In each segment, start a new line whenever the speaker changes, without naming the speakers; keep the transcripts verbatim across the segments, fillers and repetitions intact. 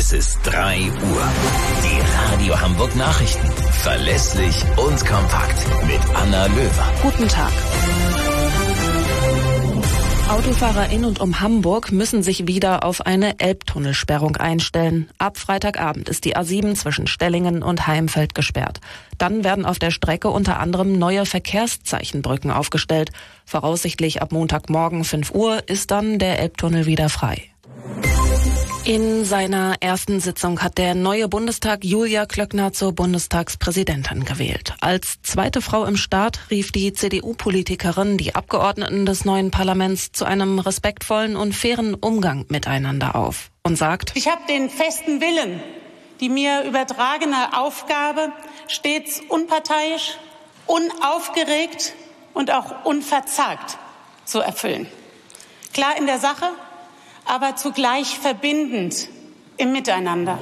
Es ist drei Uhr. Die Radio Hamburg Nachrichten. Verlässlich und kompakt. Mit Anna Löwer.
Guten Tag. Autofahrer in und um Hamburg müssen sich wieder auf eine Elbtunnelsperrung einstellen. Ab Freitagabend ist die A sieben zwischen Stellingen und Heimfeld gesperrt. Dann werden auf der Strecke unter anderem neue Verkehrszeichenbrücken aufgestellt. Voraussichtlich ab Montagmorgen fünf Uhr ist dann der Elbtunnel wieder frei. In seiner ersten Sitzung hat der neue Bundestag Julia Klöckner zur Bundestagspräsidentin gewählt. Als zweite Frau im Staat rief die C D U-Politikerin die Abgeordneten des neuen Parlaments zu einem respektvollen und fairen Umgang miteinander auf und sagt:
Ich habe den festen Willen, die mir übertragene Aufgabe stets unparteiisch, unaufgeregt und auch unverzagt zu erfüllen. Klar in der Sache, aber zugleich verbindend im Miteinander.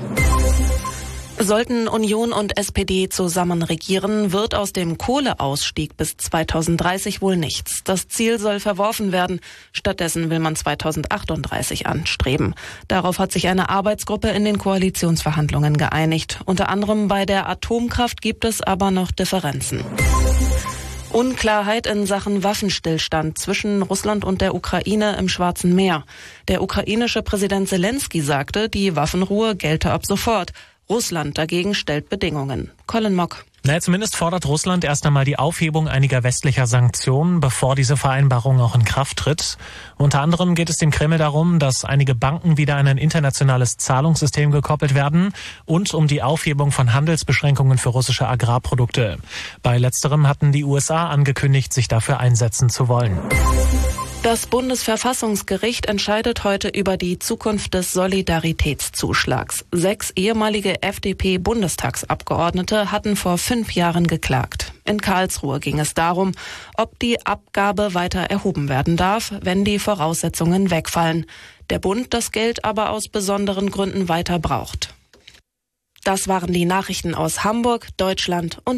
Sollten Union und S P D zusammen regieren, wird aus dem Kohleausstieg bis zweitausenddreißig wohl nichts. Das Ziel soll verworfen werden. Stattdessen will man zweitausendachtunddreißig anstreben. Darauf hat sich eine Arbeitsgruppe in den Koalitionsverhandlungen geeinigt. Unter anderem bei der Atomkraft gibt es aber noch Differenzen. Unklarheit in Sachen Waffenstillstand zwischen Russland und der Ukraine im Schwarzen Meer. Der ukrainische Präsident Zelensky sagte, die Waffenruhe gelte ab sofort. Russland dagegen stellt Bedingungen. Colin Mock.
Naja, zumindest fordert Russland erst einmal die Aufhebung einiger westlicher Sanktionen, bevor diese Vereinbarung auch in Kraft tritt. Unter anderem geht es dem Kreml darum, dass einige Banken wieder an ein internationales Zahlungssystem gekoppelt werden und um die Aufhebung von Handelsbeschränkungen für russische Agrarprodukte. Bei letzterem hatten die U S A angekündigt, sich dafür einsetzen zu wollen.
Das Bundesverfassungsgericht entscheidet heute über die Zukunft des Solidaritätszuschlags. Sechs ehemalige F D P-Bundestagsabgeordnete hatten vor fünf Jahren geklagt. In Karlsruhe ging es darum, ob die Abgabe weiter erhoben werden darf, wenn die Voraussetzungen wegfallen. Der Bund das Geld aber aus besonderen Gründen weiter braucht. Das waren die Nachrichten aus Hamburg, Deutschland und